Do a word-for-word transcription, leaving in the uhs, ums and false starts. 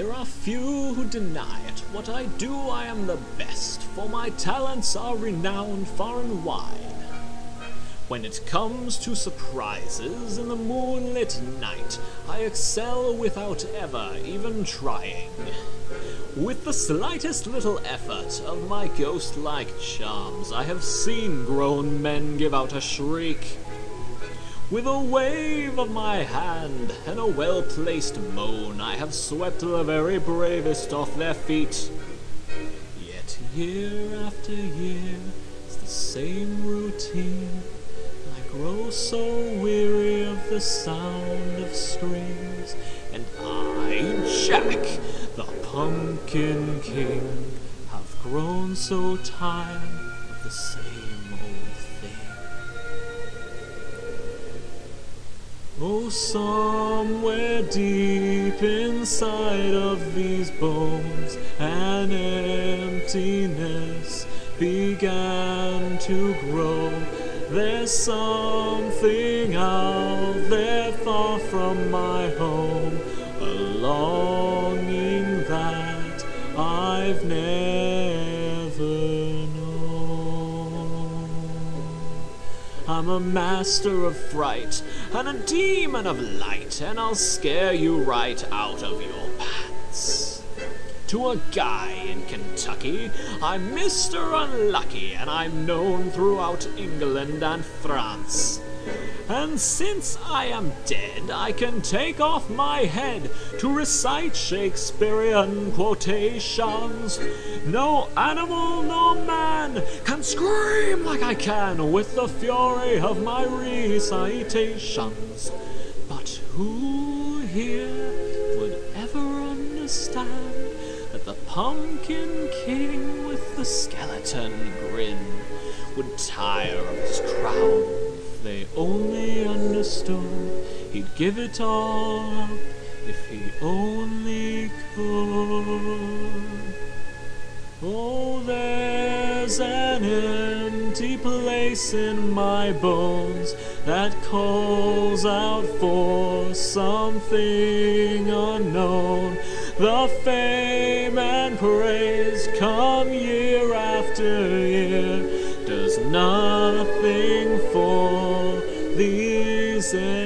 There are few who deny it. What I do, I am the best, for my talents are renowned far and wide. When it comes to surprises in the moonlit night, I excel without ever even trying. With the slightest little effort of my ghost-like charms, I have seen grown men give out a shriek. With a wave of my hand and a well-placed moan, I have swept the very bravest off their feet. Yet year after year, it's the same routine. I grow so weary of the sound of strings, and I, Jack, the Pumpkin King, have grown so tired of the same old thing. Oh, somewhere deep inside of these bones, an emptiness began to grow. There's something out there far from my home, a longing that I've never known. I'm a master of fright and a demon of light, and I'll scare you right out of your pants. To a guy in Kentucky, I'm Mister Unlucky, and I'm known throughout England and France. And since I am dead, I can take off my head to recite Shakespearean quotations. No animal nor man can scream like I can with the fury of my recitations. But who here would ever understand that the Pumpkin King with the skeleton grin would tire of his crown if they only understood he'd give it all up if he only could? Oh, there's an empty place in my bones that calls out for something unknown. The fame and praise come year after year, does nothing for these